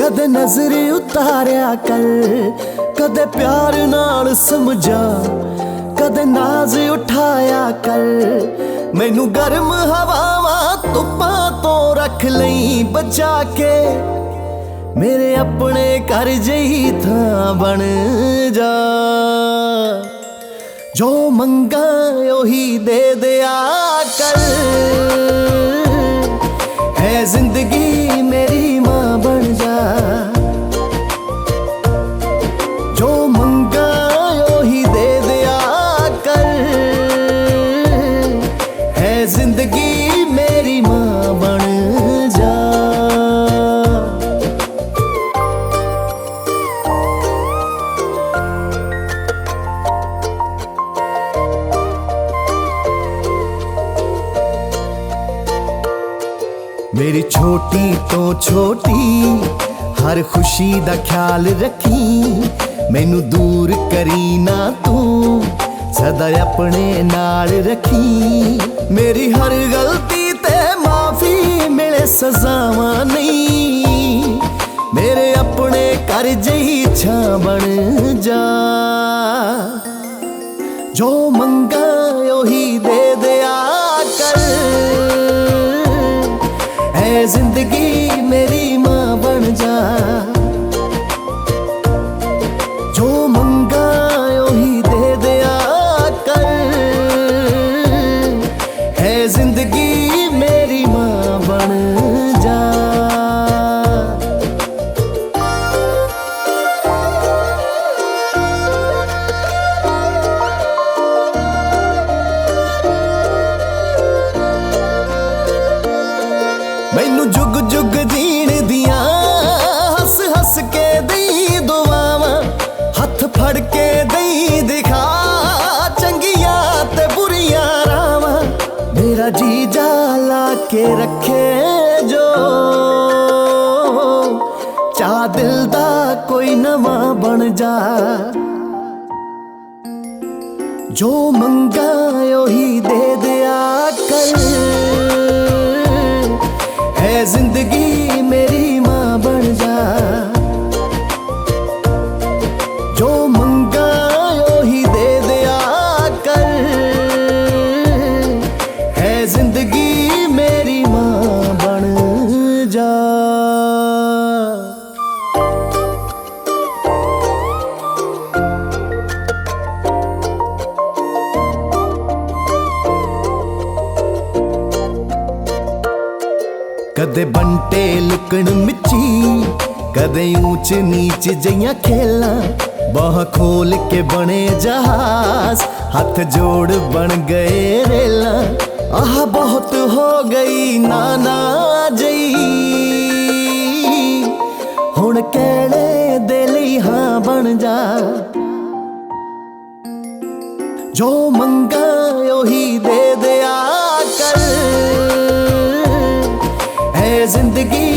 कदे नजर उतारिया कर, कदे प्यार नाल समझा, कदे नाज उठाया कर। मैनू गर्म हवावां धुप्पां तो रख लई बचा के, मेरे अपने घर जही थां बन जा। जो मंगा ओही दे दिया कर, है जिंदगी मेरी मां बन जा। जो मंगा ओही दे दिया कर, है जिंदगी मेरी मां बन जा। मेरी छोटी तो छोटी हर खुशी दा ख्याल रखी, मैनू दूर करी ना तू सदा अपने नाल रखी। मेरी हर गलती ते माफी मिले सजावां नहीं, मेरे अपने घर जही छां बन जा। जो मंगा ओही दे दिया कर, है जिंदगी मेरी मां बन जा। जो मंगा ओही दे दिया कर, है जिंदगी मेरी मां बन जा। मैनू जुग जुग जीण दियां हस हस के दई दुआवां, हथ फड़ के दई दिखा चंगियां ते बुरियां रावां। मेरा जी जा ला के रखे जो, चा दिल दा कोई नवां बन जा। जो मंगा ओही दे दिया कर, है जिंदगी मेरी मां बन जा। जो मंगा ओही दे दिया कर, है जिंदगी मेरी मां बन जा। कदे बंटे लुकण मिची, कदे ऊंच नीच जइयां खेलां, बाह खोल के बने जहाज, हाथ जोड़ बन गए रेलां। आह बहुत हो गई नाना जई, हुण कहणे दे लई हां बन जा। जो मंगा ओही दे दिया कर, है जिंदगी